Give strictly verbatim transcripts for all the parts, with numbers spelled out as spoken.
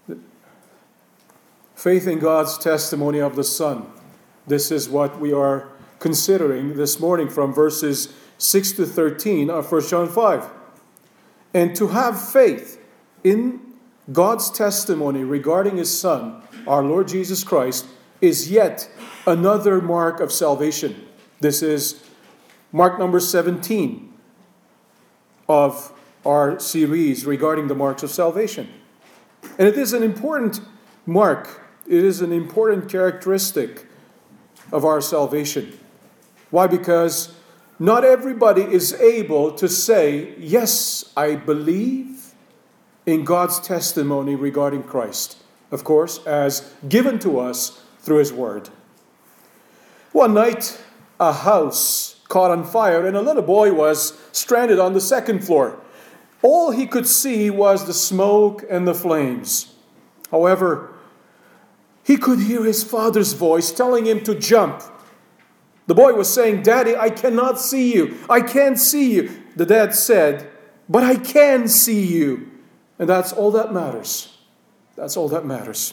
Faith in God's testimony of the Son. This is what we are considering this morning from verses six to thirteen of First John five. And to have faith in God's testimony regarding His Son, our Lord Jesus Christ, is yet another mark of salvation. This is mark number seventeen of our series regarding the marks of salvation. And it is an important mark. It is an important characteristic of our salvation. Why? Because not everybody is able to say, yes, I believe in God's testimony regarding Christ. Of course, as given to us through His Word. One night, a house caught on fire and a little boy was stranded on the second floor. All he could see was the smoke and the flames. However, he could hear his father's voice telling him to jump. The boy was saying, "Daddy, I cannot see you. I can't see you." The dad said, "But I can see you." And that's all that matters. That's all that matters.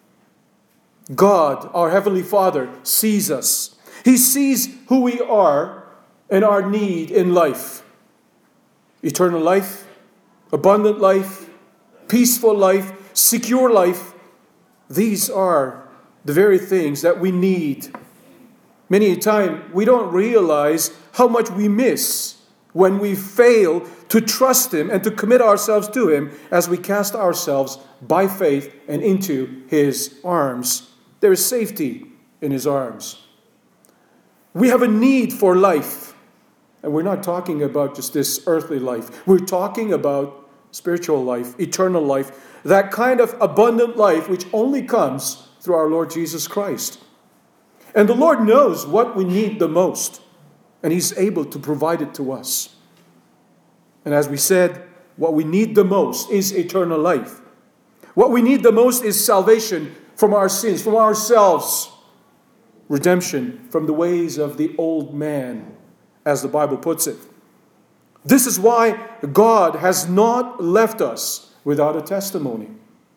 God, our Heavenly Father, sees us. He sees who we are and our need in life. Eternal life, abundant life, peaceful life, secure life. These are the very things that we need. Many a time we don't realize how much we miss when we fail to trust Him and to commit ourselves to Him as we cast ourselves by faith and into His arms. There is safety in His arms. We have a need for life. And we're not talking about just this earthly life. We're talking about spiritual life, eternal life, that kind of abundant life which only comes through our Lord Jesus Christ. And the Lord knows what we need the most, and He's able to provide it to us. And as we said, what we need the most is eternal life. What we need the most is salvation from our sins, from ourselves. Redemption from the ways of the old man, as the Bible puts it. This is why God has not left us without a testimony.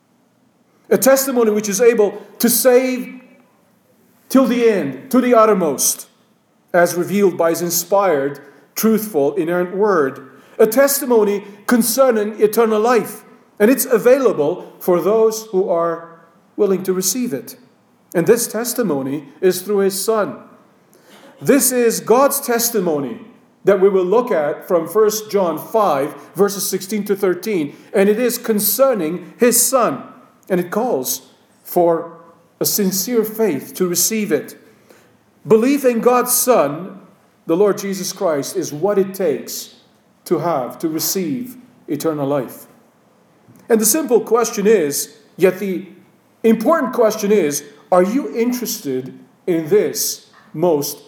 A testimony which is able to save till the end, to the uttermost, as revealed by His inspired, truthful, inerrant Word. A testimony concerning eternal life. And it's available for those who are willing to receive it. And this testimony is through His Son. This is God's testimony that we will look at from First John five, verses sixteen to thirteen. And it is concerning His Son. And it calls for a sincere faith to receive it. Belief in God's Son, the Lord Jesus Christ, is what it takes to have, to receive eternal life. And the simple question is, yet the important question is, are you interested in this most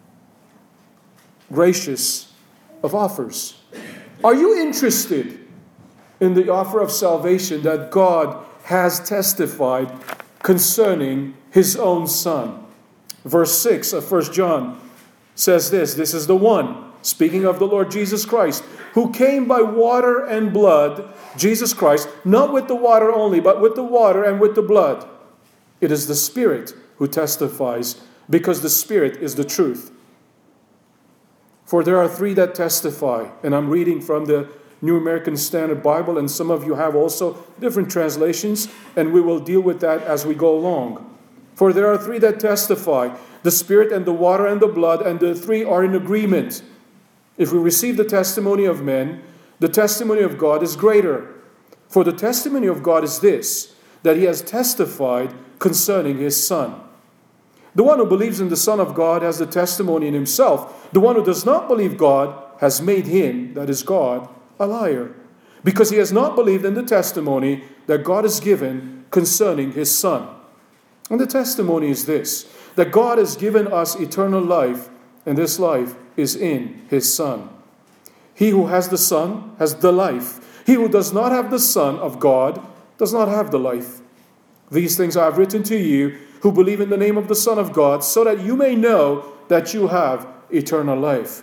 gracious of offers? Are you interested in the offer of salvation that God has testified concerning His own Son? Verse six of First John says this, this is the one, speaking of the Lord Jesus Christ, who came by water and blood, Jesus Christ, not with the water only, but with the water and with the blood. It is the Spirit who testifies, because the Spirit is the truth. For there are three that testify, and I'm reading from the New American Standard Bible, and some of you have also different translations, and we will deal with that as we go along. For there are three that testify, the Spirit and the water and the blood, and the three are in agreement. If we receive the testimony of men, the testimony of God is greater. For the testimony of God is this, that He has testified concerning His Son. The one who believes in the Son of God has the testimony in himself. The one who does not believe God has made Him, that is God, a liar, because he has not believed in the testimony that God has given concerning His Son. And the testimony is this, that God has given us eternal life, and this life is in His Son. He who has the Son has the life. He who does not have the Son of God does not have the life. These things I have written to you who believe in the name of the Son of God, so that you may know that you have eternal life.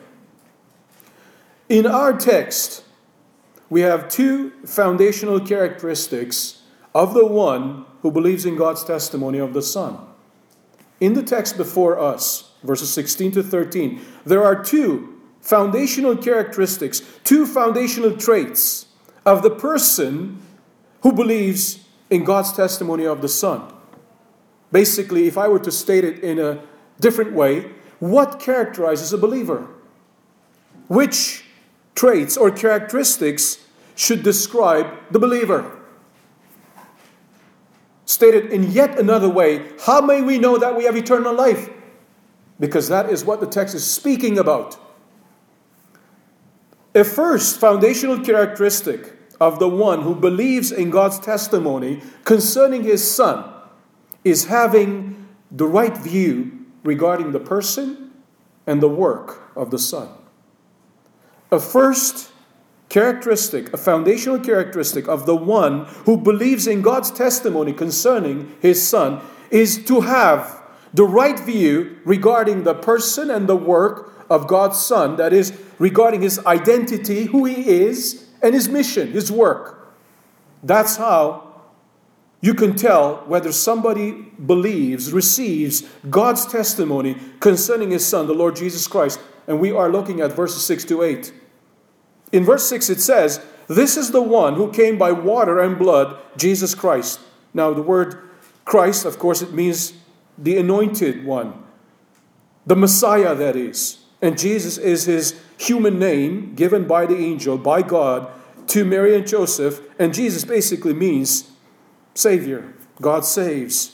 In our text, we have two foundational characteristics of the one who believes in God's testimony of the Son. In the text before us, verses sixteen to thirteen, there are two foundational characteristics, two foundational traits of the person who believes in God's testimony of the Son. Basically, if I were to state it in a different way, what characterizes a believer? Which traits or characteristics should describe the believer? Stated in yet another way, how may we know that we have eternal life? Because that is what the text is speaking about. A first foundational characteristic of the one who believes in God's testimony concerning His Son is having the right view regarding the person and the work of the Son. A first characteristic, a foundational characteristic of the one who believes in God's testimony concerning His Son is to have the right view regarding the person and the work of God's Son, that is, regarding His identity, who He is, and His mission, His work. That's how you can tell whether somebody believes, receives God's testimony concerning His Son, the Lord Jesus Christ. And we are looking at verses six to eight. In verse six it says, "This is the one who came by water and blood, Jesus Christ." Now the word Christ, of course, it means the anointed one. The Messiah, that is. And Jesus is His human name given by the angel, by God, to Mary and Joseph. And Jesus basically means Savior. God saves.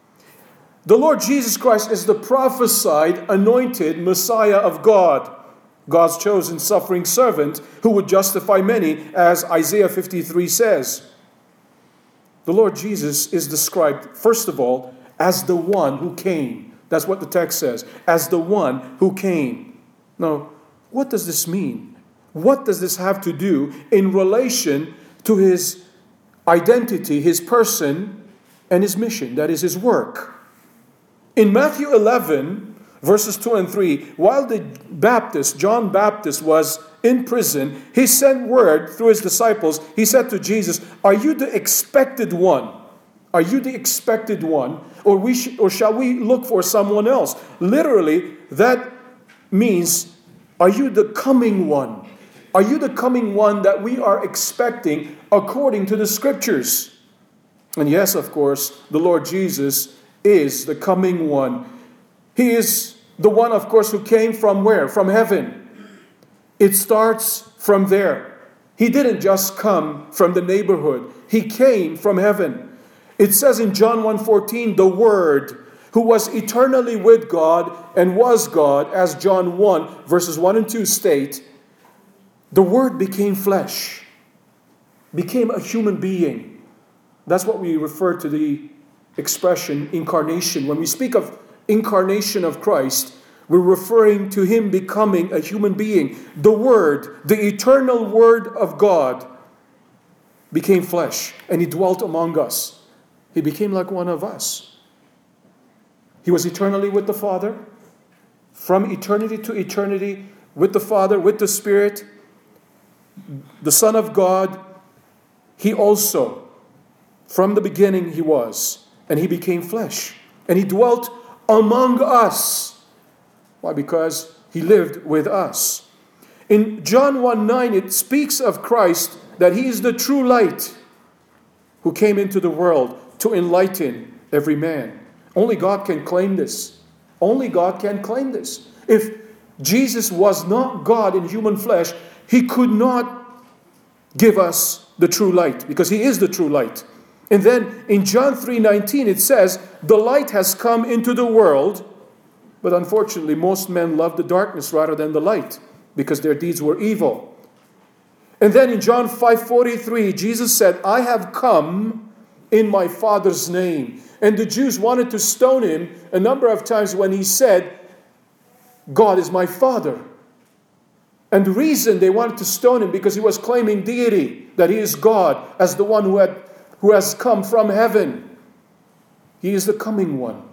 The Lord Jesus Christ is the prophesied, anointed Messiah of God. God's chosen suffering servant who would justify many, as Isaiah fifty-three says. The Lord Jesus is described, first of all, as the one who came. That's what the text says. As the one who came. Now, what does this mean? What does this have to do in relation to His identity, His person, and His mission? That is His work. In Matthew eleven, verses two and three, while the Baptist, John Baptist, was in prison, he sent word through his disciples. He said to Jesus, "Are you the expected one? Are you the expected one? Or, we sh- or shall we look for someone else?" Literally, that means, are you the coming one? Are you the coming one that we are expecting according to the Scriptures? And yes, of course, the Lord Jesus is the coming one. He is the one, of course, who came from where? From heaven. It starts from there. He didn't just come from the neighborhood. He came from heaven. It says in John one fourteen, the Word, who was eternally with God and was God, as John one, verses one and two state, the Word became flesh, became a human being. That's what we refer to the expression incarnation. When we speak of incarnation of Christ, we're referring to Him becoming a human being. The Word, the eternal Word of God, became flesh, and He dwelt among us. He became like one of us. He was eternally with the Father, from eternity to eternity, with the Father, with the Spirit, the Son of God. He also, from the beginning, He was, and He became flesh, and He dwelt among us. Why? Because He lived with us. In John one nine, it speaks of Christ that He is the true light who came into the world to enlighten every man. Only God can claim this. Only God can claim this. If Jesus was not God in human flesh, He could not give us the true light, because He is the true light. And then in John three nineteen it says, the light has come into the world, but unfortunately most men love the darkness rather than the light, because their deeds were evil. And then in John five forty-three, Jesus said, I have come in my Father's name. And the Jews wanted to stone Him a number of times when He said, God is my Father. And the reason they wanted to stone Him, because He was claiming deity, that He is God, as the one who had who has come from heaven. He is the coming one.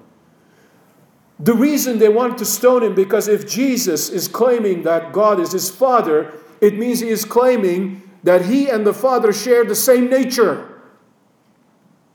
The reason they wanted to stone Him, because if Jesus is claiming that God is His Father, it means He is claiming that He and the Father share the same nature.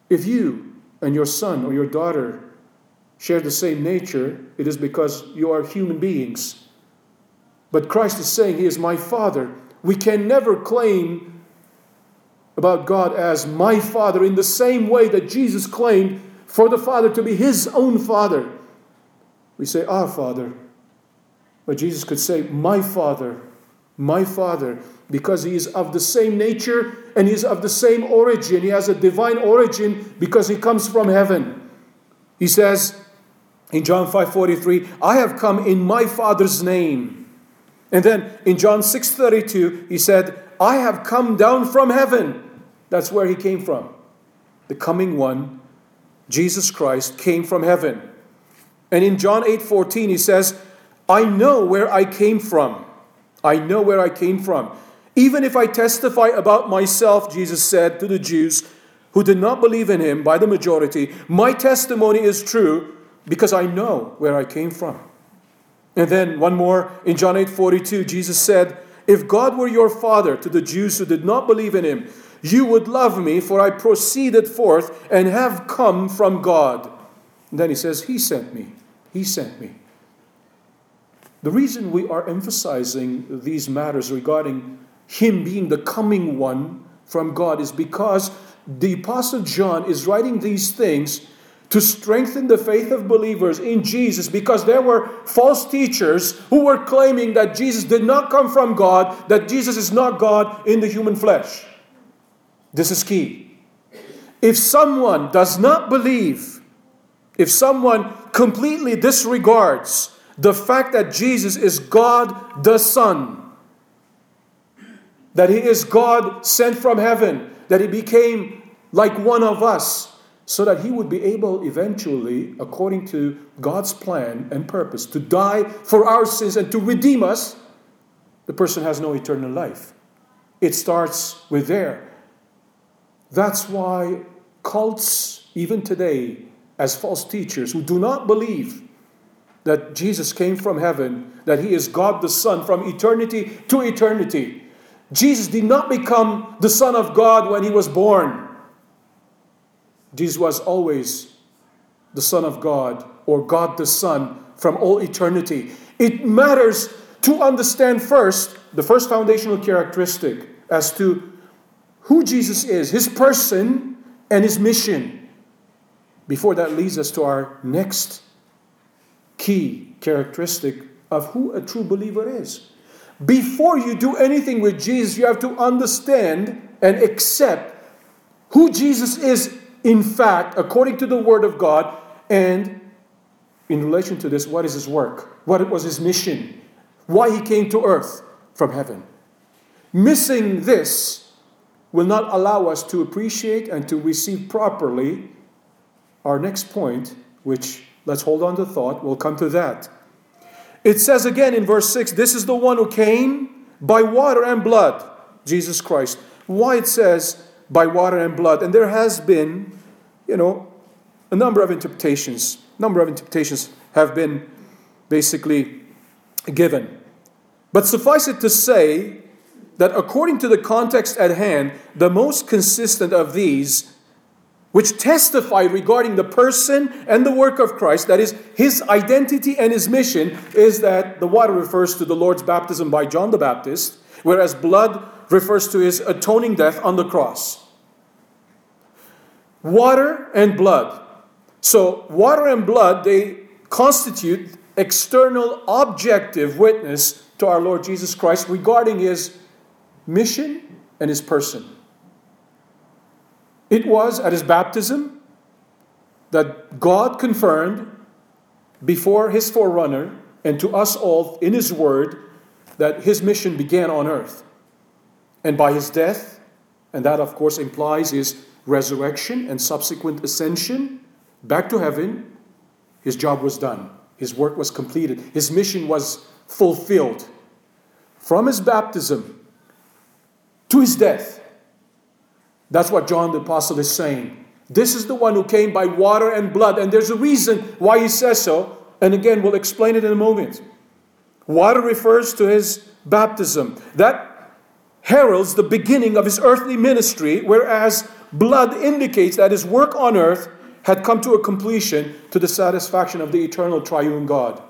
If you and your son or your daughter share the same nature, it is because you are human beings. But Christ is saying He is my Father. We can never claim about God as my Father in the same way that Jesus claimed for the Father to be His own Father. We say, our Father. But Jesus could say, my Father, my Father, because He is of the same nature and He is of the same origin. He has a divine origin because He comes from heaven. He says in John five forty-three, I have come in my Father's name. And then in John six thirty-two, He said, I have come down from heaven. That's where He came from. The coming one, Jesus Christ, came from heaven. And in John eight fourteen, He says, I know where I came from. I know where I came from. Even if I testify about myself, Jesus said to the Jews who did not believe in Him by the majority, my testimony is true because I know where I came from. And then one more, in John eight forty-two, Jesus said, if God were your Father to the Jews who did not believe in Him, you would love me, for I proceeded forth and have come from God. And then He says, He sent me. He sent me. The reason we are emphasizing these matters regarding Him being the coming one from God is because the Apostle John is writing these things to strengthen the faith of believers in Jesus, because there were false teachers who were claiming that Jesus did not come from God, that Jesus is not God in the human flesh. This is key. If someone does not believe, if someone completely disregards the fact that Jesus is God the Son, that He is God sent from heaven, that He became like one of us, so that He would be able eventually, according to God's plan and purpose, to die for our sins and to redeem us, the person has no eternal life. It starts with there. That's why cults, even today, as false teachers who do not believe that Jesus came from heaven, that He is God the Son from eternity to eternity. Jesus did not become the Son of God when He was born. Jesus was always the Son of God, or God the Son from all eternity. It matters to understand first the first foundational characteristic as to who Jesus is, His person and His mission. Before that leads us to our next key characteristic of who a true believer is. Before you do anything with Jesus, you have to understand and accept who Jesus is in fact, according to the Word of God, and in relation to this, what is His work? What was His mission? Why He came to earth from heaven? Missing this will not allow us to appreciate and to receive properly our next point, which, let's hold on to thought, we'll come to that. It says again in verse six, this is the one who came by water and blood, Jesus Christ. Why it says by water and blood? And there has been, you know, a number of interpretations. Number of interpretations have been basically given. But suffice it to say that according to the context at hand, the most consistent of these, which testify regarding the person and the work of Christ, that is, His identity and His mission, is that the water refers to the Lord's baptism by John the Baptist, whereas blood refers to His atoning death on the cross. Water and blood. So, water and blood, they constitute external objective witness to our Lord Jesus Christ regarding His mission and His person. It was at His baptism that God confirmed before His forerunner and to us all in His Word that His mission began on earth. And by His death, and that of course implies His resurrection and subsequent ascension back to heaven, His job was done. His work was completed. His mission was fulfilled. From His baptism to His death. That's what John the Apostle is saying. This is the one who came by water and blood. And there's a reason why he says so. And again, we'll explain it in a moment. Water refers to His baptism. That heralds the beginning of His earthly ministry, whereas blood indicates that his work on earth had come to a completion to the satisfaction of the eternal triune God.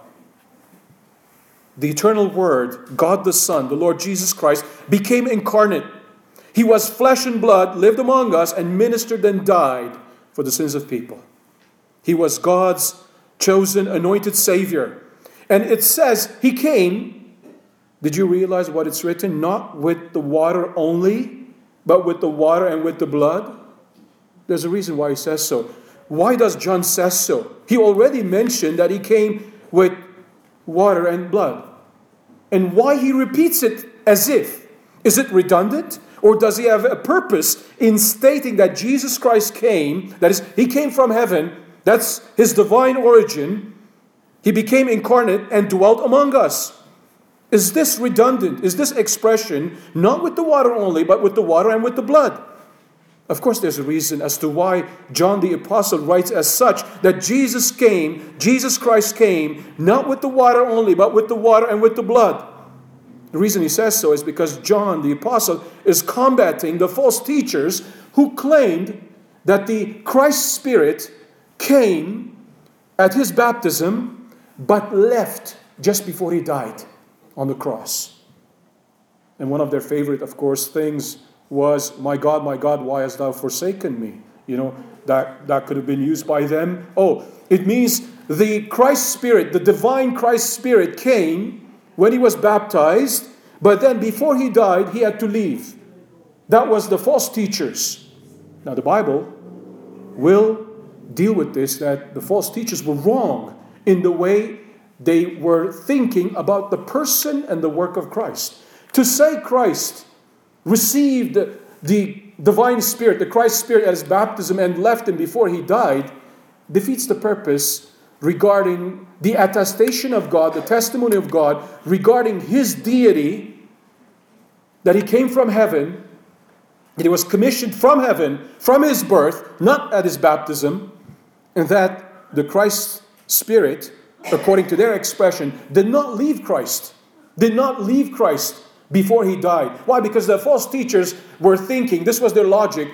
The eternal Word, God the Son, the Lord Jesus Christ, became incarnate. He was flesh and blood, lived among us, and ministered and died for the sins of people. He was God's chosen, anointed Savior. And it says he came, did you realize what it's written? Not with the water only, but with the water and with the blood. There's a reason why he says so. Why does John say so? He already mentioned that he came with water and blood. And why he repeats it as if? Is it redundant? Or does he have a purpose in stating that Jesus Christ came, that is, he came from heaven, that's his divine origin, he became incarnate and dwelt among us? Is this redundant? Is this expression not with the water only, but with the water and with the blood? Of course, there's a reason as to why John the Apostle writes as such, that Jesus came, Jesus Christ came, not with the water only, but with the water and with the blood. The reason he says so is because John the Apostle is combating the false teachers who claimed that the Christ Spirit came at his baptism, but left just before he died on the cross. And one of their favorite, of course, things was, my God, my God, why hast thou forsaken me? You know, that, that could have been used by them. Oh, it means the Christ Spirit, the divine Christ Spirit came when he was baptized, but then before he died, he had to leave. That was the false teachers. Now the Bible will deal with this, that the false teachers were wrong in the way they were thinking about the person and the work of Christ. To say Christ received the divine Spirit, the Christ Spirit at his baptism and left him before he died, defeats the purpose regarding the attestation of God, the testimony of God regarding his deity, that he came from heaven, that he was commissioned from heaven, from his birth, not at his baptism, and that the Christ Spirit, according to their expression, did not leave Christ, did not leave Christ before he died. Why? Because the false teachers were thinking, this was their logic,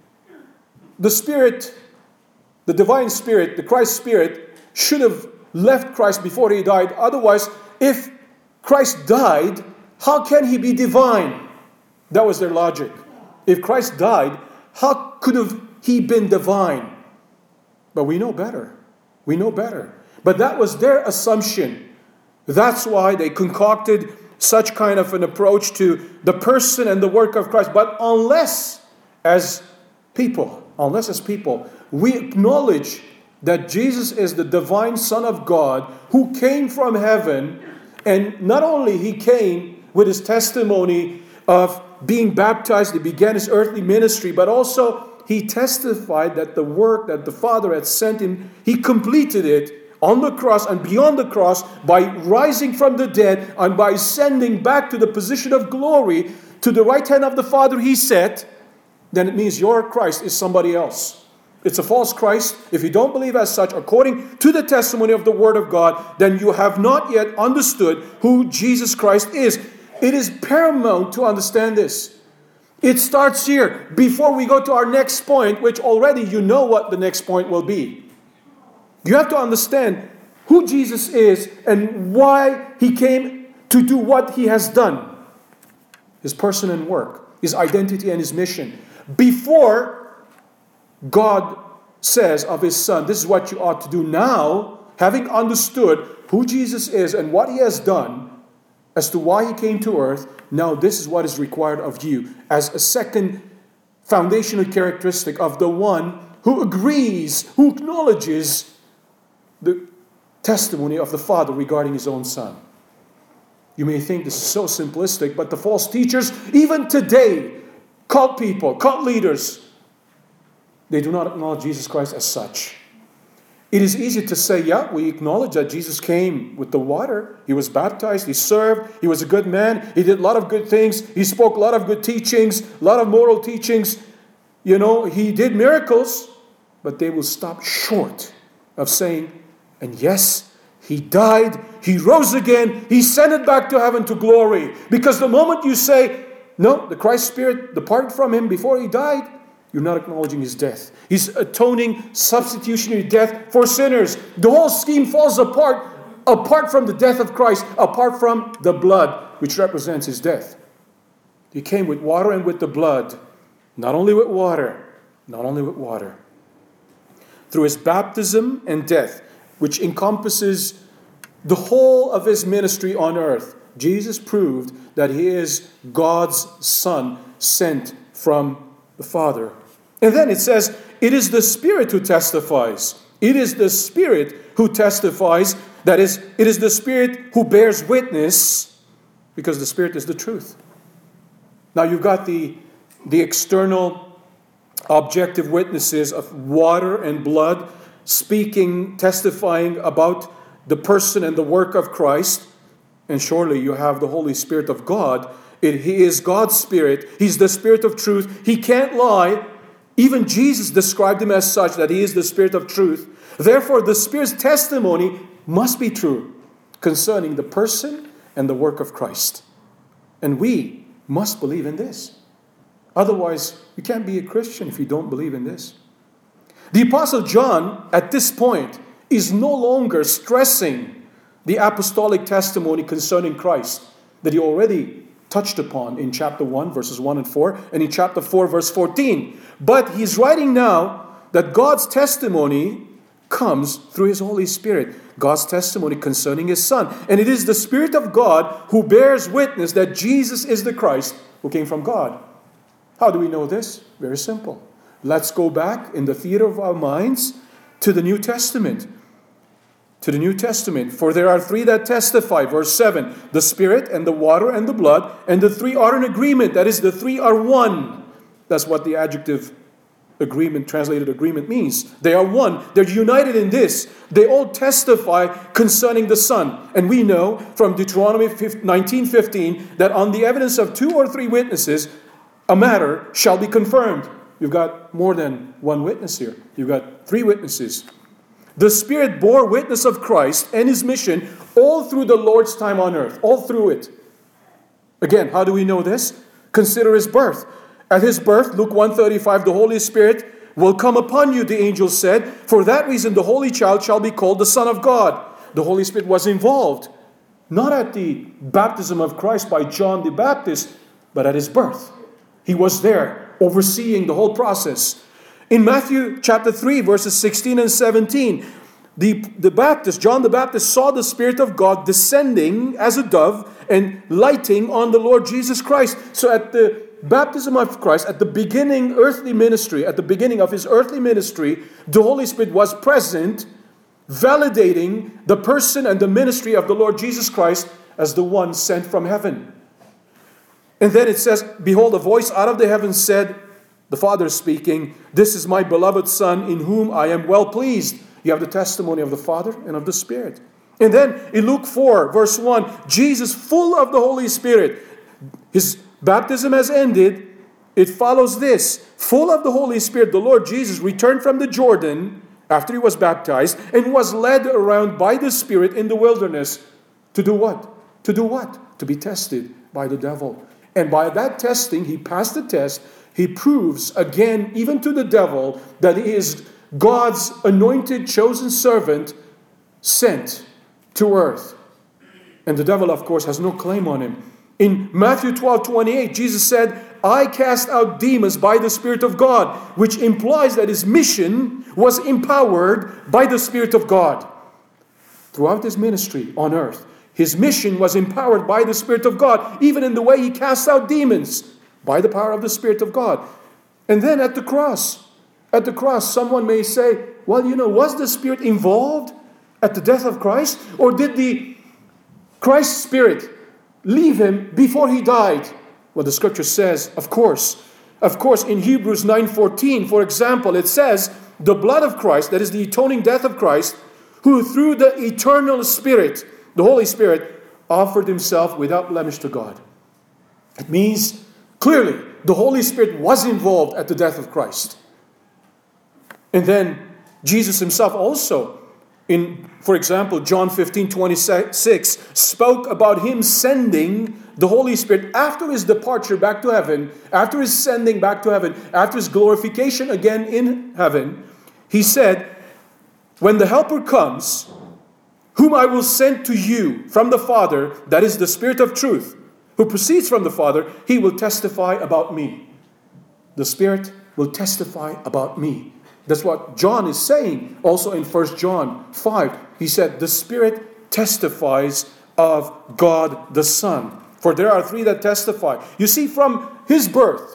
the Spirit, the divine Spirit, the Christ Spirit, should have left Christ before he died. Otherwise, if Christ died, how can he be divine? That was their logic. If Christ died, how could have he been divine? But we know better. We know better. But that was their assumption. That's why they concocted such kind of an approach to the person and the work of Christ. But unless as people, unless as people, we acknowledge that Jesus is the divine Son of God who came from heaven, and not only he came with his testimony of being baptized, he began his earthly ministry, but also he testified that the work that the Father had sent him, he completed it on the cross and beyond the cross by rising from the dead and by ascending back to the position of glory to the right hand of the Father, he said, then it means your Christ is somebody else. It's a false Christ. If you don't believe as such, according to the testimony of the Word of God, then you have not yet understood who Jesus Christ is. It is paramount to understand this. It starts here before we go to our next point, which already you know what the next point will be. You have to understand who Jesus is and why he came to do what he has done. His person and work, his identity and his mission. Before God says of his Son, this is what you ought to do now, having understood who Jesus is and what he has done as to why he came to earth, now this is what is required of you as a second foundational characteristic of the one who agrees, who acknowledges the testimony of the Father regarding his own Son. You may think this is so simplistic, but the false teachers, even today, cult people, cult leaders, they do not acknowledge Jesus Christ as such. It is easy to say, yeah, we acknowledge that Jesus came with the water. He was baptized, he served, he was a good man, he did a lot of good things, he spoke a lot of good teachings, a lot of moral teachings. You know, he did miracles, but they will stop short of saying, and yes, he died, he rose again, he ascended back to heaven to glory. Because the moment you say, no, the Christ Spirit departed from him before he died, you're not acknowledging his death. His atoning substitutionary death for sinners. The whole scheme falls apart, apart from the death of Christ, apart from the blood, which represents his death. He came with water and with the blood, not only with water, not only with water. Through his baptism and death, which encompasses the whole of his ministry on earth, Jesus proved that he is God's Son, sent from the Father. And then it says, it is the Spirit who testifies. It is the Spirit who testifies. That is, it is the Spirit who bears witness, because the Spirit is the truth. Now you've got the, the external objective witnesses of water and blood speaking, testifying about the person and the work of Christ. And surely you have the Holy Spirit of God. It, he is God's Spirit. He's the Spirit of truth. He can't lie. Even Jesus described him as such, that he is the Spirit of truth. Therefore, the Spirit's testimony must be true concerning the person and the work of Christ. And we must believe in this. Otherwise, you can't be a Christian if you don't believe in this. The Apostle John, at this point, is no longer stressing the apostolic testimony concerning Christ that he already touched upon in chapter one, verses one and four, and in chapter four, verse fourteen. But he's writing now that God's testimony comes through his Holy Spirit. God's testimony concerning his Son. And it is the Spirit of God who bears witness that Jesus is the Christ who came from God. How do we know this? Very simple. Let's go back in the theater of our minds to the New Testament. To the New Testament. For there are three that testify. Verse seven. The Spirit and the water and the blood. And the three are in agreement. That is, the three are one. That's what the adjective agreement, translated agreement, means. They are one. They're united in this. They all testify concerning the Son. And we know from Deuteronomy nineteen fifteen that on the evidence of two or three witnesses, a matter shall be confirmed. You've got more than one witness here. You've got three witnesses. The Spirit bore witness of Christ and his mission all through the Lord's time on earth. All through it. Again, how do we know this? Consider his birth. At his birth, Luke one thirty-five, the Holy Spirit will come upon you, the angel said. For that reason, the Holy Child shall be called the Son of God. The Holy Spirit was involved, not at the baptism of Christ by John the Baptist, but at his birth. He was there, overseeing the whole process. In Matthew chapter three, verses sixteen and seventeen, the, the Baptist, John the Baptist, saw the Spirit of God descending as a dove and lighting on the Lord Jesus Christ. So at the baptism of Christ, at the beginning earthly ministry, at the beginning of his earthly ministry, the Holy Spirit was present, validating the person and the ministry of the Lord Jesus Christ as the one sent from heaven. And then it says, behold, a voice out of the heavens said, the Father speaking, this is my beloved Son in whom I am well pleased. You have the testimony of the Father and of the Spirit. And then in Luke four, verse one, Jesus, full of the Holy Spirit, his baptism has ended. It follows this. Full of the Holy Spirit, the Lord Jesus returned from the Jordan after he was baptized and was led around by the Spirit in the wilderness. To do what? To do what? To be tested by the devil. And by that testing, he passed the test. He proves again, even to the devil, that he is God's anointed, chosen servant sent to earth. And the devil, of course, has no claim on him. In Matthew twelve twenty-eight, Jesus said, I cast out demons by the Spirit of God, which implies that his mission was empowered by the Spirit of God. Throughout his ministry on earth, his mission was empowered by the Spirit of God, even in the way he cast out demons, by the power of the Spirit of God. And then at the cross, at the cross, someone may say, well, you know, was the Spirit involved at the death of Christ? Or did the Christ Spirit leave him before he died? Well, the scripture says, of course. Of course, in Hebrews nine fourteen, for example, it says, the blood of Christ, that is the atoning death of Christ, who through the eternal Spirit, the Holy Spirit, offered himself without blemish to God. It means, clearly, the Holy Spirit was involved at the death of Christ. And then Jesus himself also, in, for example, John fifteen twenty-six, spoke about him sending the Holy Spirit, after his departure back to heaven, after his sending back to heaven, after his glorification again in heaven, he said, when the Helper comes, whom I will send to you from the Father, that is the Spirit of truth, who proceeds from the Father, he will testify about me. The Spirit will testify about me. That's what John is saying also in First John five. He said, the Spirit testifies of God the Son. For there are three that testify. You see, from his birth,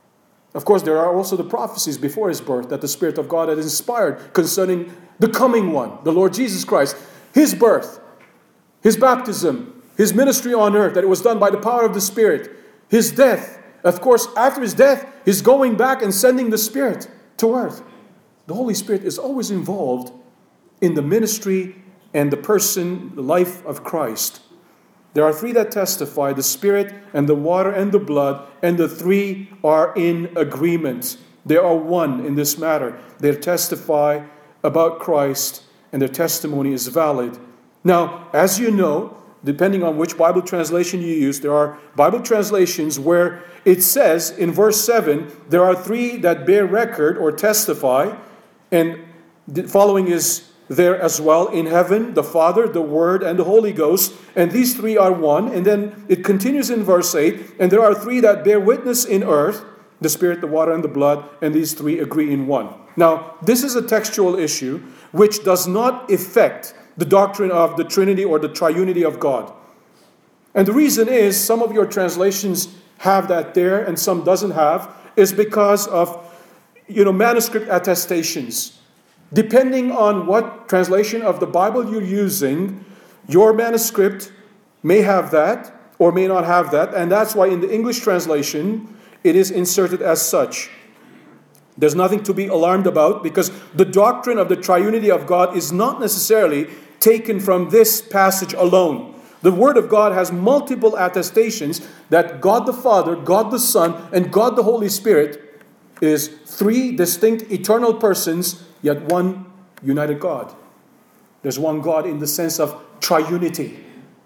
of course, there are also the prophecies before his birth that the Spirit of God had inspired concerning the coming one, the Lord Jesus Christ. His birth, his baptism, his ministry on earth, that it was done by the power of the Spirit. His death, of course, after his death, his going back and sending the Spirit to earth. The Holy Spirit is always involved in the ministry and the person, the life of Christ. There are three that testify, the Spirit and the water and the blood, and the three are in agreement. They are one in this matter. They testify about Christ, and their testimony is valid. Now, as you know, depending on which Bible translation you use, there are Bible translations where it says in verse seven, there are three that bear record or testify, and the following is there as well, in heaven, the Father, the Word, and the Holy Ghost, and these three are one. And then it continues in verse eight, and there are three that bear witness in earth, the Spirit, the water, and the blood, and these three agree in one. Now, this is a textual issue which does not affect the doctrine of the Trinity or the triunity of God. And the reason is, some of your translations have that there and some doesn't have, is because of, you know, manuscript attestations. Depending on what translation of the Bible you're using, your manuscript may have that or may not have that. And that's why in the English translation, it is inserted as such. There's nothing to be alarmed about, because the doctrine of the triunity of God is not necessarily taken from this passage alone. The Word of God has multiple attestations that God the Father, God the Son, and God the Holy Spirit is three distinct eternal persons, yet one united God. There's one God in the sense of triunity.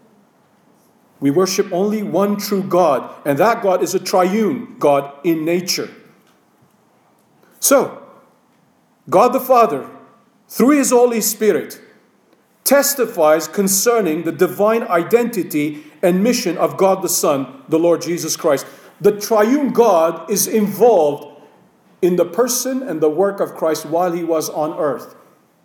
We worship only one true God, and that God is a triune God in nature. So, God the Father, through His Holy Spirit, testifies concerning the divine identity and mission of God the Son, the Lord Jesus Christ. The triune God is involved in the person and the work of Christ while He was on earth.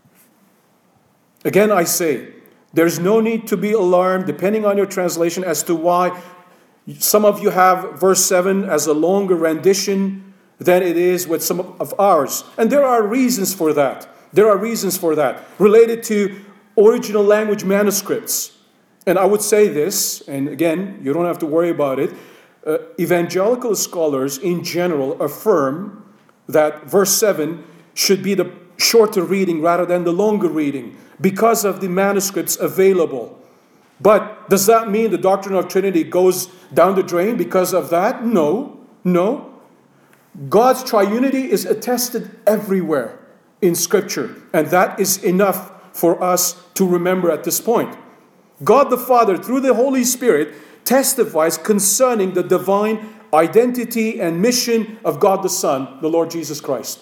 Again, I say, there's no need to be alarmed, depending on your translation, as to why some of you have verse seven as a longer rendition than it is with some of ours. And there are reasons for that. There are reasons for that, related to original language manuscripts. And I would say this, and again, you don't have to worry about it. Uh, evangelical scholars in general affirm that verse seven should be the shorter reading rather than the longer reading because of the manuscripts available. But does that mean the doctrine of Trinity goes down the drain because of that? No, no. God's triunity is attested everywhere in Scripture, and that is enough for us to remember at this point. God the Father, through the Holy Spirit, testifies concerning the divine identity and mission of God the Son, the Lord Jesus Christ.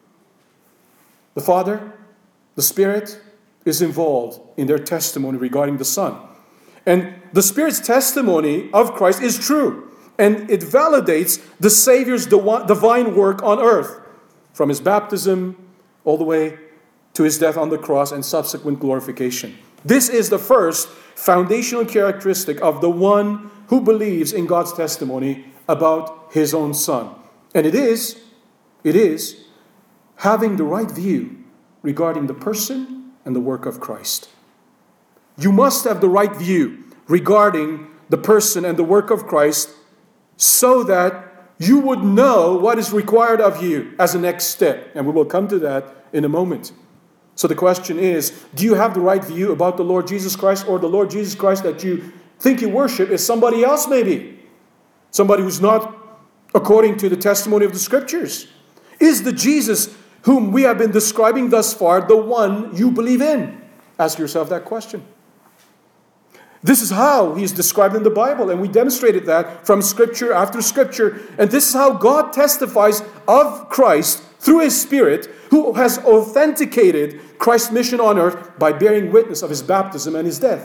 The Father, the Spirit, is involved in their testimony regarding the Son. And the Spirit's testimony of Christ is true. And it validates the Savior's divine work on earth, from His baptism all the way to His death on the cross and subsequent glorification. This is the first foundational characteristic of the one who believes in God's testimony about His own Son. And it is, it is having the right view regarding the person and the work of Christ. You must have the right view regarding the person and the work of Christ, so that you would know what is required of you as a next step. And we will come to that in a moment. So the question is, do you have the right view about the Lord Jesus Christ, or the Lord Jesus Christ that you think you worship is somebody else maybe? Somebody who's not according to the testimony of the Scriptures? Is the Jesus whom we have been describing thus far the one you believe in? Ask yourself that question. This is how he is described in the Bible, and we demonstrated that from Scripture after Scripture. And this is how God testifies of Christ through His Spirit, who has authenticated Christ's mission on earth by bearing witness of His baptism and His death.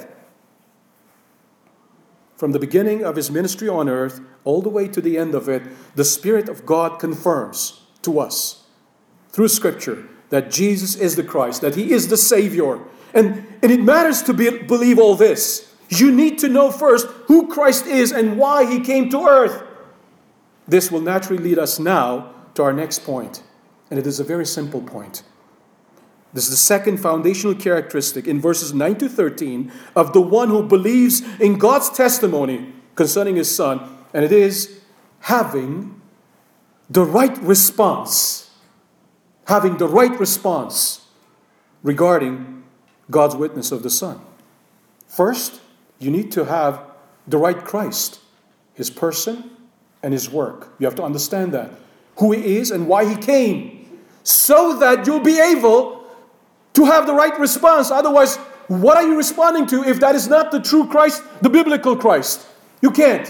From the beginning of His ministry on earth, all the way to the end of it, the Spirit of God confirms to us through Scripture that Jesus is the Christ, that He is the Savior. And, and it matters to be, believe all this. You need to know first who Christ is and why He came to earth. This will naturally lead us now to our next point. And it is a very simple point. This is the second foundational characteristic in verses nine to thirteen of the one who believes in God's testimony concerning His Son. And it is having the right response. Having the right response regarding God's witness of the Son. First, you need to have the right Christ, His person and His work. You have to understand that. Who He is and why He came. So that you'll be able to have the right response. Otherwise, what are you responding to if that is not the true Christ, the biblical Christ? You can't.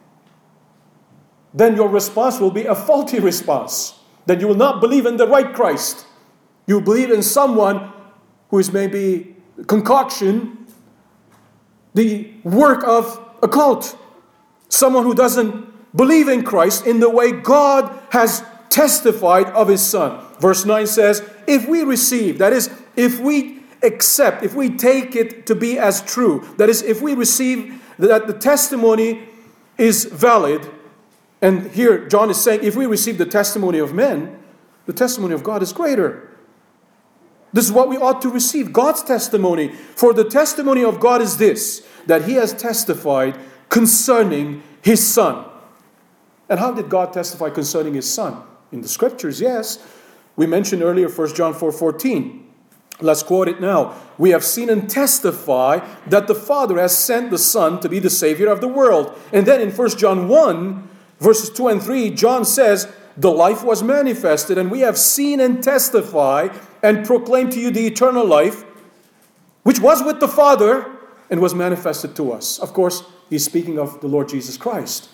Then your response will be a faulty response. Then you will not believe in the right Christ. You believe in someone who is maybe a concoction, the work of a cult. Someone who doesn't believe in Christ in the way God has testified of His Son. Verse nine says, if we receive, that is, if we accept, if we take it to be as true, that is, if we receive that the testimony is valid, and here John is saying, if we receive the testimony of men, the testimony of God is greater. This is what we ought to receive, God's testimony. For the testimony of God is this, that He has testified concerning His Son. And how did God testify concerning His Son? In the Scriptures, yes. We mentioned earlier First John four fourteen. Let's quote it now. We have seen and testify that the Father has sent the Son to be the Savior of the world. And then in First John one, verses two and three, John says, the life was manifested, and we have seen and testify and proclaim to you the eternal life, which was with the Father and was manifested to us. Of course, he's speaking of the Lord Jesus Christ.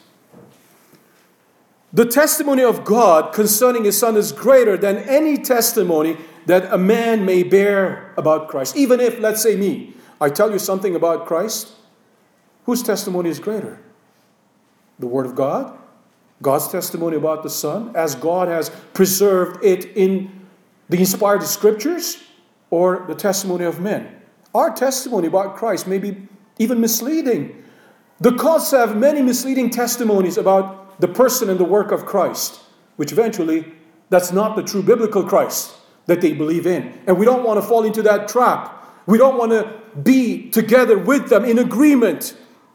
The testimony of God concerning His Son is greater than any testimony that a man may bear about Christ. Even if, let's say me, I tell you something about Christ, whose testimony is greater? The Word of God? God's testimony about the Son, as God has preserved it in the inspired Scriptures, or the testimony of men? Our testimony about Christ may be even misleading. The cults have many misleading testimonies about the person and the work of Christ, which eventually, that's not the true biblical Christ that they believe in. And we don't want to fall into that trap. We don't want to be together with them in agreement.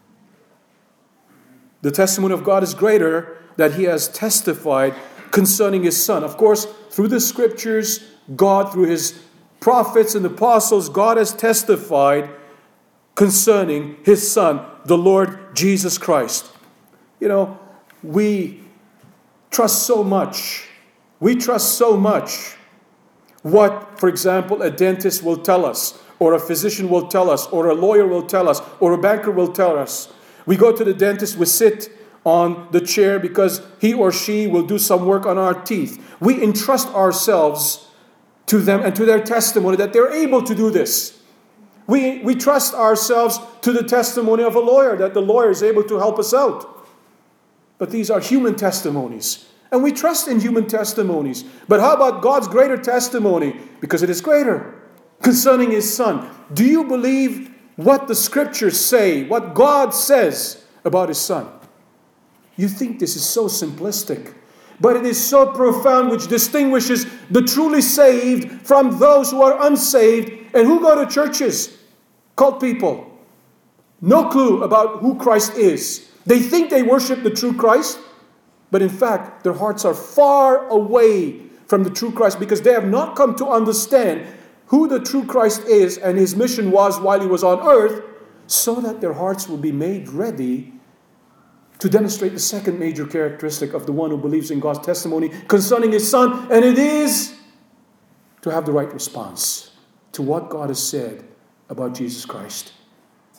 The testimony of God is greater, that He has testified concerning His Son. Of course, through the Scriptures, God, through His prophets and apostles, God has testified concerning His Son, the Lord Jesus Christ. You know, we trust so much. We trust so much what, for example, a dentist will tell us, or a physician will tell us, or a lawyer will tell us, or a banker will tell us. We go to the dentist, we sit on the chair because he or she will do some work on our teeth. We entrust ourselves to them and to their testimony that they're able to do this. We, we trust ourselves to the testimony of a lawyer, that the lawyer is able to help us out. But these are human testimonies. And we trust in human testimonies. But how about God's greater testimony? Because it is greater. Concerning His Son. Do you believe what the Scriptures say, what God says about His Son? You think this is so simplistic, but it is so profound, which distinguishes the truly saved from those who are unsaved and who go to churches, cult people. No clue about who Christ is. They think they worship the true Christ, but in fact, their hearts are far away from the true Christ because they have not come to understand who the true Christ is and His mission was while He was on earth, so that their hearts will be made ready to demonstrate the second major characteristic of the one who believes in God's testimony concerning His Son, and it is to have the right response to what God has said about Jesus Christ.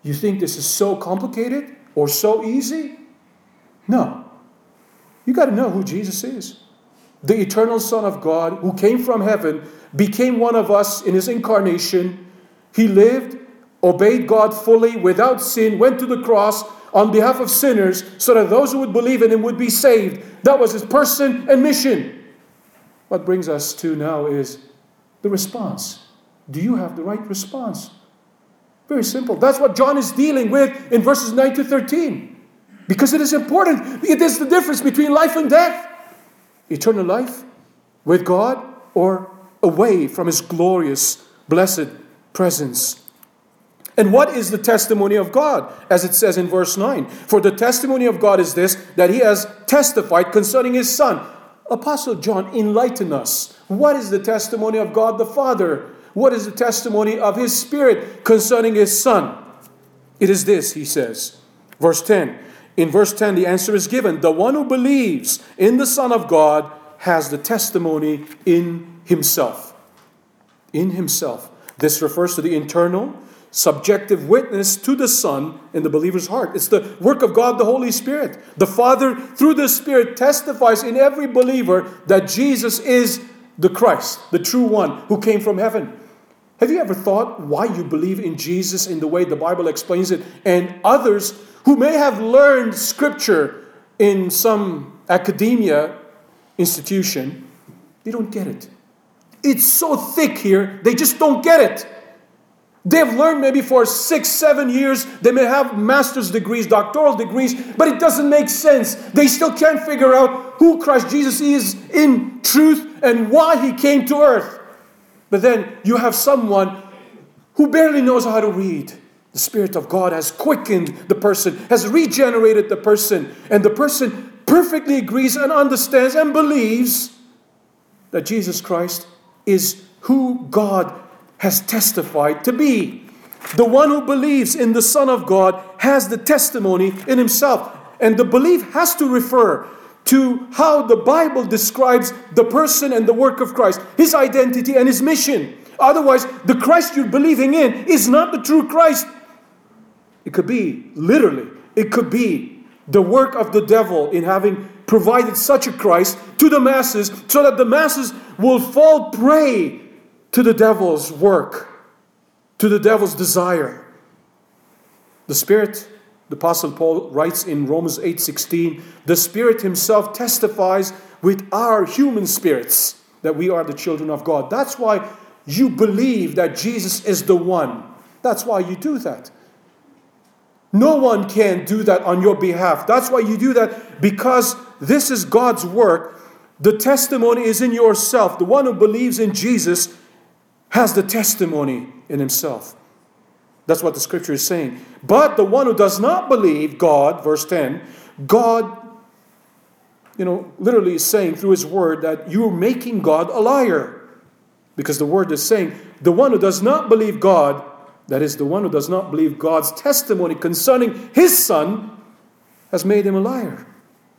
You think this is so complicated or so easy? No. You got to know who Jesus is. The eternal Son of God who came from heaven, became one of us in his incarnation. He lived, obeyed God fully, without sin, went to the cross on behalf of sinners so that those who would believe in him would be saved. That was his person and mission. What brings us to now is the response. Do you have the right response? Very simple. That's what John is dealing with in verses nine to thirteen. Because it is important. It is the difference between life and death. Eternal life with God or away from his glorious, blessed presence. And what is the testimony of God? As it says in verse nine. For the testimony of God is this, that he has testified concerning his Son. Apostle John, enlighten us. What is the testimony of God the Father? What is the testimony of his Spirit concerning his Son? It is this, he says. Verse ten. In verse ten, the answer is given. The one who believes in the Son of God has the testimony in himself. In himself. This refers to the internal, subjective witness to the Son in the believer's heart. It's the work of God, the Holy Spirit. The Father, through the Spirit, testifies in every believer that Jesus is the Christ, the true one who came from heaven. Have you ever thought why you believe in Jesus in the way the Bible explains it, and others who may have learned Scripture in some academia institution, they don't get it? It's so thick here, they just don't get it. They've learned maybe for six, seven years. They may have master's degrees, doctoral degrees, but it doesn't make sense. They still can't figure out who Christ Jesus is in truth and why he came to earth. But then you have someone who barely knows how to read. The Spirit of God has quickened the person, has regenerated the person, and the person perfectly agrees and understands and believes that Jesus Christ is who God has testified to be. The one who believes in the Son of God has the testimony in himself. And the belief has to refer to how the Bible describes the person and the work of Christ, his identity and his mission. Otherwise, the Christ you're believing in is not the true Christ. It could be, literally, it could be the work of the devil in having provided such a Christ to the masses so that the masses will fall prey to the devil's work, to the devil's desire. The Spirit, the Apostle Paul writes in Romans eight sixteen, the Spirit himself testifies with our human spirits that we are the children of God. That's why you believe that Jesus is the one. That's why you do that. No one can do that on your behalf. That's why you do that, because this is God's work. The testimony is in yourself. The one who believes in Jesus has the testimony in himself. That's what the Scripture is saying. But the one who does not believe God, verse ten, God, you know, literally is saying through his word that you're making God a liar. Because the word is saying, the one who does not believe God, that is, the one who does not believe God's testimony concerning his Son, has made him a liar.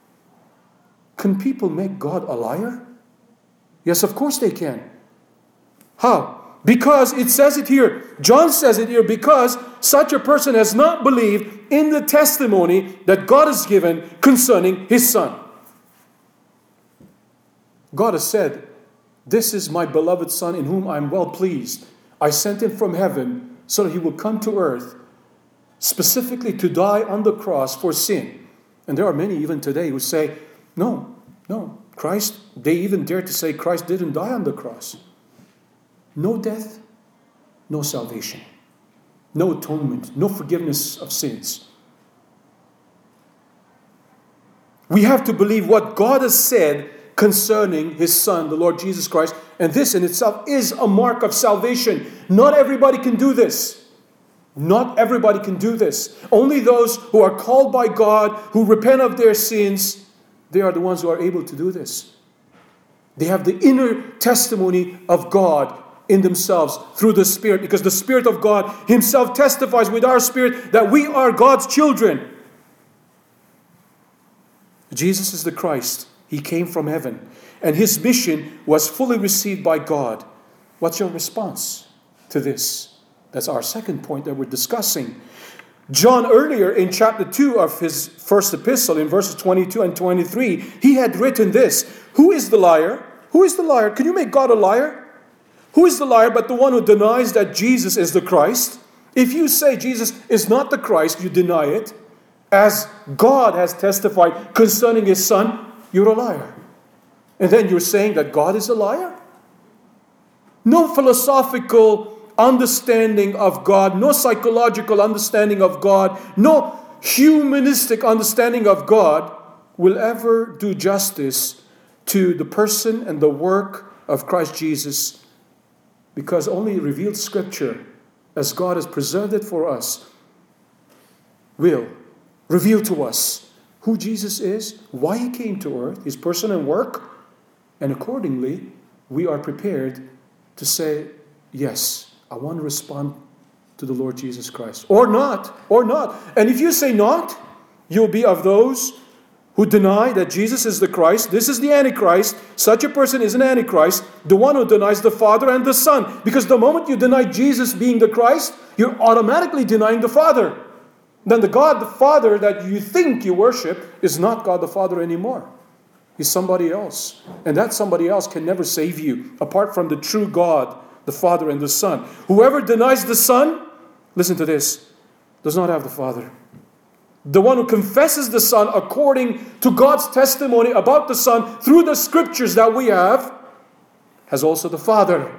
Can people make God a liar? Yes, of course they can. How? Because it says it here. John says it here because such a person has not believed in the testimony that God has given concerning his Son. God has said, this is my beloved Son in whom I am well pleased. I sent him from heaven so that he will come to earth specifically to die on the cross for sin. And there are many even today who say, no, no, Christ, they even dare to say Christ didn't die on the cross. No death, no salvation, no atonement, no forgiveness of sins. We have to believe what God has said concerning his Son, the Lord Jesus Christ. And this in itself is a mark of salvation. Not everybody can do this. Not everybody can do this. Only those who are called by God, who repent of their sins, they are the ones who are able to do this. They have the inner testimony of God in themselves through the Spirit, because the Spirit of God himself testifies with our spirit that we are God's children. Jesus is the Christ. He came from heaven, and his mission was fully received by God. What's your response to this? That's our second point that we're discussing. John earlier in chapter two of his first epistle, in verses twenty-two and twenty-three, he had written this: Who is the liar? Who is the liar? Can you make God a liar? Who is the liar but the one who denies that Jesus is the Christ? If you say Jesus is not the Christ, you deny it. As God has testified concerning his Son, you're a liar. And then you're saying that God is a liar? No philosophical understanding of God, no psychological understanding of God, no humanistic understanding of God will ever do justice to the person and the work of Christ Jesus, because only revealed Scripture, as God has preserved it for us, will reveal to us who Jesus is, why he came to earth, his person and work, and accordingly, we are prepared to say, yes, I want to respond to the Lord Jesus Christ. Or not, or not. And if you say not, you'll be of those who deny that Jesus is the Christ. This is the Antichrist. Such a person is an Antichrist, the one who denies the Father and the Son. Because the moment you deny Jesus being the Christ, you're automatically denying the Father. Then the God the Father that you think you worship is not God the Father anymore. He's somebody else. And that somebody else can never save you apart from the true God, the Father and the Son. Whoever denies the Son, listen to this, does not have the Father. The one who confesses the Son according to God's testimony about the Son through the Scriptures that we have, has also the Father.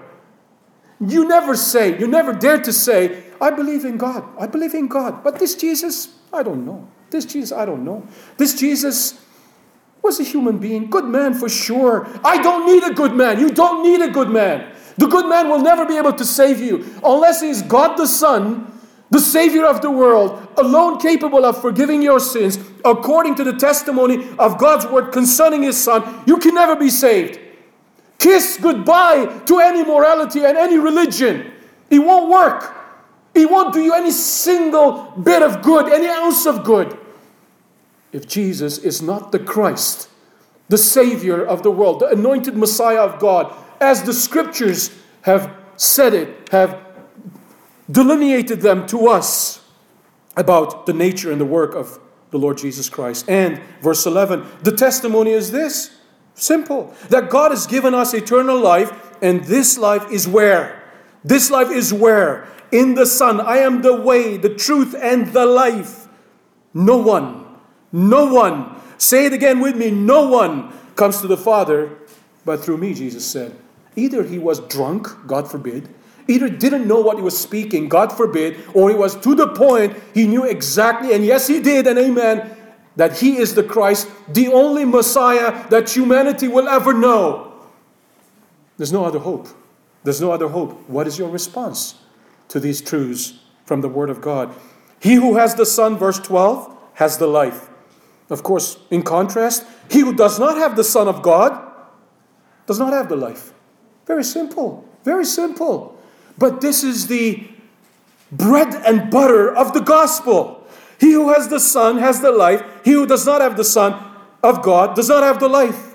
You never say, you never dare to say, I believe in God. I believe in God. But this Jesus, I don't know. This Jesus, I don't know. This Jesus was a human being. Good man for sure. I don't need a good man. You don't need a good man. The good man will never be able to save you unless he is God the Son, the Savior of the world, alone capable of forgiving your sins according to the testimony of God's word concerning his Son. You can never be saved. Kiss goodbye to any morality and any religion. It won't work. It won't do you any single bit of good, any ounce of good, if Jesus is not the Christ, the Savior of the world, the anointed Messiah of God, as the Scriptures have said it, have delineated them to us about the nature and the work of the Lord Jesus Christ. And verse eleven, the testimony is this, simple, that God has given us eternal life, and this life is where? This life is where? In the Son. I am the way, the truth, and the life. No one, no one, say it again with me, no one comes to the Father but through me, Jesus said. Either he was drunk, God forbid, either didn't know what he was speaking, God forbid, or he was to the point, he knew exactly, and yes he did, and amen, that he is the Christ, the only Messiah that humanity will ever know. There's no other hope. There's no other hope. What is your response to these truths from the Word of God? He who has the Son, verse twelve, has the life. Of course, in contrast, he who does not have the Son of God does not have the life. Very simple. Very simple. But this is the bread and butter of the gospel. He who has the Son has the life. He who does not have the Son of God does not have the life.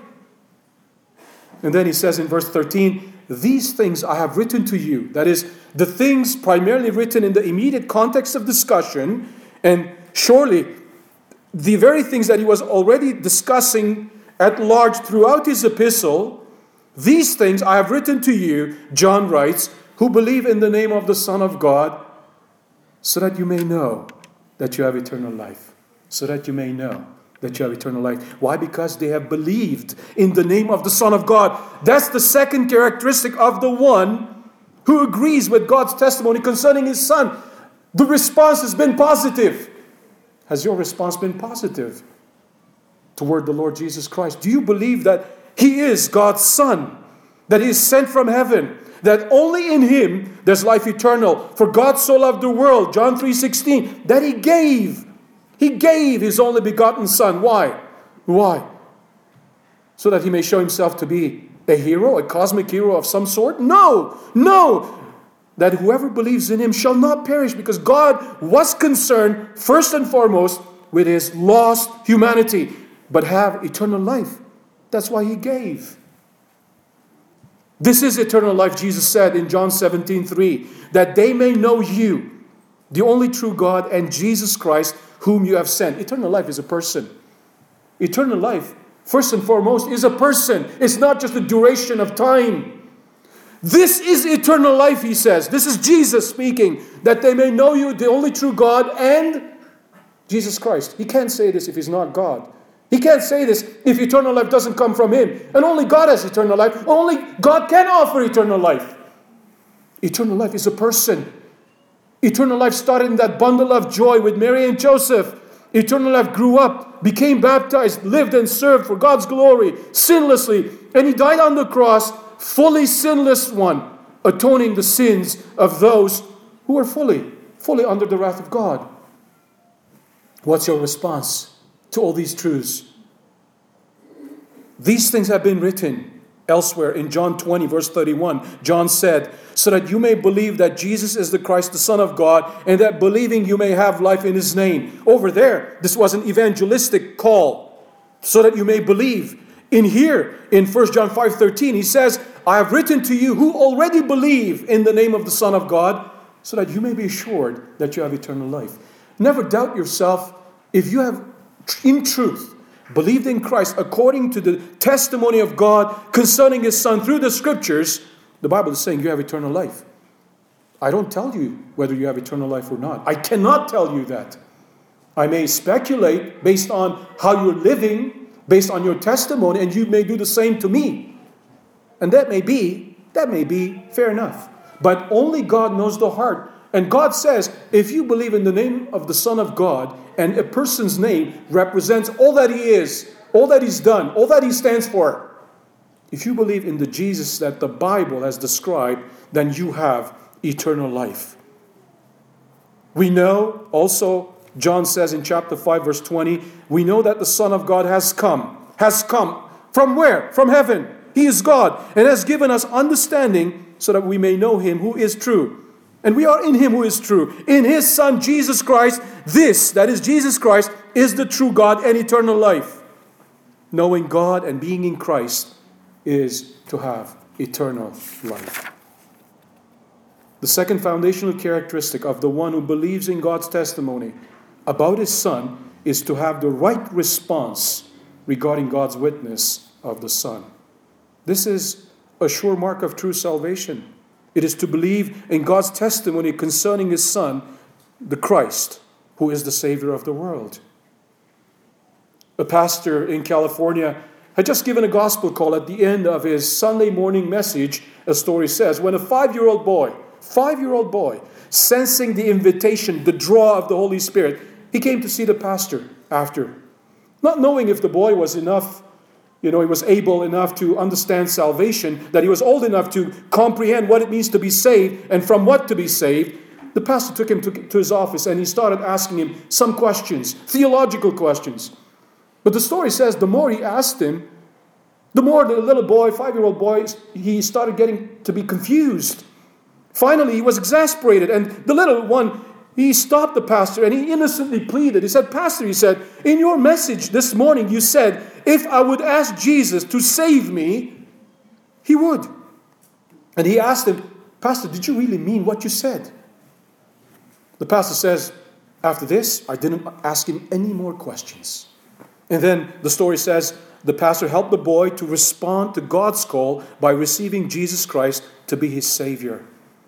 And then he says in verse thirteen, these things I have written to you. That is, the things primarily written in the immediate context of discussion, and surely the very things that he was already discussing at large throughout his epistle, these things I have written to you, John writes, who believe in the name of the Son of God, so that you may know that you have eternal life. So that you may know that you have eternal life. Why? Because they have believed in the name of the Son of God. That's the second characteristic of the one who agrees with God's testimony concerning his Son. The response has been positive. Has your response been positive toward the Lord Jesus Christ? Do you believe that he is God's Son? That he is sent from heaven? That only in him there's life eternal? For God so loved the world, John three sixteen, that he gave. He gave his only begotten Son. Why? Why? So that he may show himself to be a hero, a cosmic hero of some sort? No, no. That whoever believes in him shall not perish, because God was concerned first and foremost with his lost humanity, but have eternal life. That's why he gave. This is eternal life, Jesus said in John seventeen three, that they may know you, the only true God, and Jesus Christ, whom you have sent. Eternal life is a person. Eternal life, first and foremost, is a person. It's not just a duration of time. This is eternal life, he says. This is Jesus speaking, that they may know you, the only true God, and Jesus Christ. He can't say this if he's not God. He can't say this if eternal life doesn't come from him. And only God has eternal life. Only God can offer eternal life. Eternal life is a person. Eternal life started in that bundle of joy with Mary and Joseph. Eternal life grew up, became baptized, lived and served for God's glory, sinlessly. And he died on the cross, fully sinless one, atoning the sins of those who are fully, fully under the wrath of God. What's your response to all these truths? These things have been written elsewhere in John twenty, verse thirty-one. John said, so that you may believe that Jesus is the Christ, the Son of God, and that believing you may have life in his name. Over there, this was an evangelistic call, so that you may believe. In here, in First John five thirteen, he says, I have written to you who already believe in the name of the Son of God, so that you may be assured that you have eternal life. Never doubt yourself. If you have, in truth, believed in Christ according to the testimony of God concerning his Son through the Scriptures, the Bible is saying you have eternal life. I don't tell you whether you have eternal life or not. I cannot tell you that. I may speculate based on how you're living, based on your testimony, and you may do the same to me. And that may be, that may be fair enough. But only God knows the heart. And God says, if you believe in the name of the Son of God, and a person's name represents all that he is, all that he's done, all that he stands for, if you believe in the Jesus that the Bible has described, then you have eternal life. We know also, John says in chapter five, verse twenty, we know that the Son of God has come. Has come. From where? From heaven. He is God, and has given us understanding so that we may know him who is true. And we are in him who is true. In his Son, Jesus Christ, this, that is Jesus Christ, is the true God and eternal life. Knowing God and being in Christ is to have eternal life. The second foundational characteristic of the one who believes in God's testimony about his Son is to have the right response regarding God's witness of the Son. This is a sure mark of true salvation. It is to believe in God's testimony concerning his Son, the Christ, who is the Savior of the world. A pastor in California had just given a gospel call at the end of his Sunday morning message, a story says, when a five-year-old boy, five-year-old boy, sensing the invitation, the draw of the Holy Spirit, he came to see the pastor after. Not knowing if the boy was enough, you know, he was able enough to understand salvation, that he was old enough to comprehend what it means to be saved and from what to be saved. The pastor took him to, to his office and he started asking him some questions, theological questions. But the story says the more he asked him, the more the little boy, five-year-old boy, he started getting to be confused. Finally, he was exasperated, and the little one, he stopped the pastor and he innocently pleaded. He said, Pastor, he said, in your message this morning, you said, if I would ask Jesus to save me, he would. And he asked him, Pastor, did you really mean what you said? The pastor says, after this, I didn't ask him any more questions. And then the story says, the pastor helped the boy to respond to God's call by receiving Jesus Christ to be his Savior.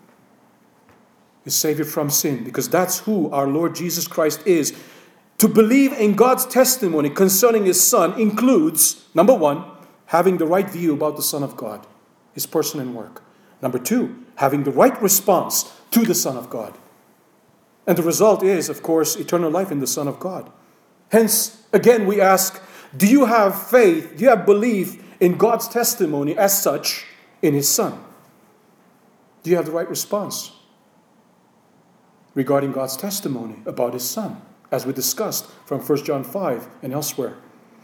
His Savior from sin, because that's who our Lord Jesus Christ is. To believe in God's testimony concerning his Son includes, number one, having the right view about the Son of God, his person and work. Number two, having the right response to the Son of God. And the result is, of course, eternal life in the Son of God. Hence, again, we ask, do you have faith, do you have belief in God's testimony as such in his Son? Do you have the right response regarding God's testimony about his Son, as we discussed from First John five and elsewhere?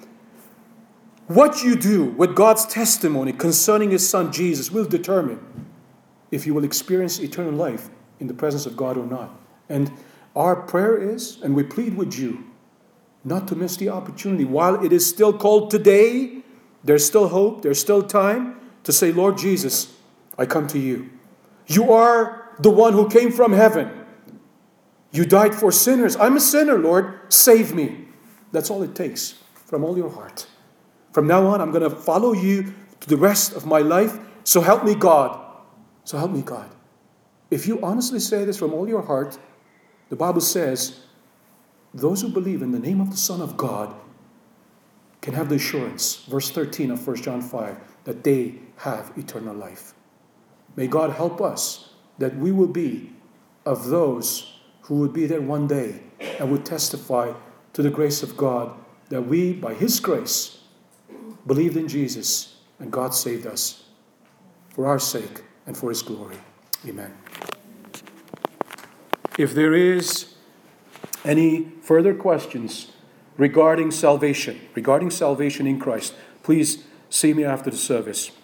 What you do with God's testimony concerning his Son Jesus will determine if you will experience eternal life in the presence of God or not. And our prayer is, and we plead with you, not to miss the opportunity. While it is still called today, there's still hope, there's still time to say, Lord Jesus, I come to you. You are the one who came from heaven. You died for sinners. I'm a sinner, Lord. Save me. That's all it takes from all your heart. From now on, I'm going to follow you to the rest of my life. So help me, God. So help me, God. If you honestly say this from all your heart, the Bible says, those who believe in the name of the Son of God can have the assurance, verse thirteen of First John five, that they have eternal life. May God help us that we will be of those who would be there one day and would testify to the grace of God, that we, by His grace, believed in Jesus and God saved us for our sake and for His glory. Amen. If there is any further questions regarding salvation, regarding salvation in Christ, please see me after the service.